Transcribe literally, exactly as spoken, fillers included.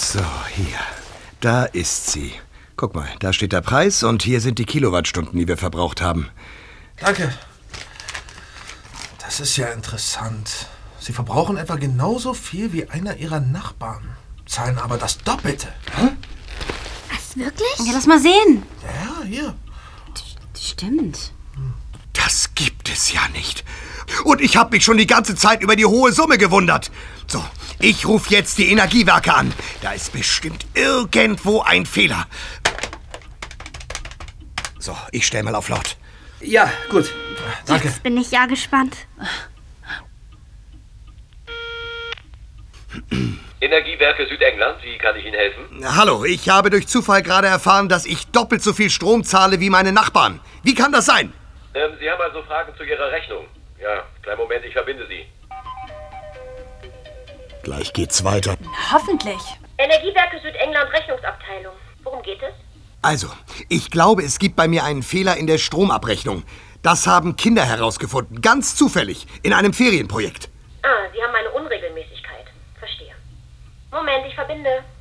So, hier. Da ist sie. Guck mal, da steht der Preis und hier sind die Kilowattstunden, die wir verbraucht haben. Danke. Das ist ja interessant. Sie verbrauchen etwa genauso viel wie einer Ihrer Nachbarn, zahlen aber das Doppelte. Hä? Was, wirklich? Ja, lass mal sehen. Ja, hier. Stimmt. Das gibt es ja nicht. Und ich habe mich schon die ganze Zeit über die hohe Summe gewundert. So, ich rufe jetzt die Energiewerke an. Da ist bestimmt irgendwo ein Fehler. So, ich stell mal auf laut. Ja, gut. Danke. Jetzt bin ich ja gespannt. Energiewerke Südengland, wie kann ich Ihnen helfen? Hallo, ich habe durch Zufall gerade erfahren, dass ich doppelt so viel Strom zahle wie meine Nachbarn. Wie kann das sein? Ähm, Sie haben also Fragen zu Ihrer Rechnung. Ja, kleinen Moment, ich verbinde Sie. Gleich geht's weiter. Hoffentlich. Energiewerke Südengland Rechnungsabteilung. Worum geht es? Also, ich glaube, es gibt bei mir einen Fehler in der Stromabrechnung. Das haben Kinder herausgefunden, ganz zufällig, in einem Ferienprojekt. Ah, Sie haben eine Unregelmäßigkeit. Verstehe. Moment, ich verbinde.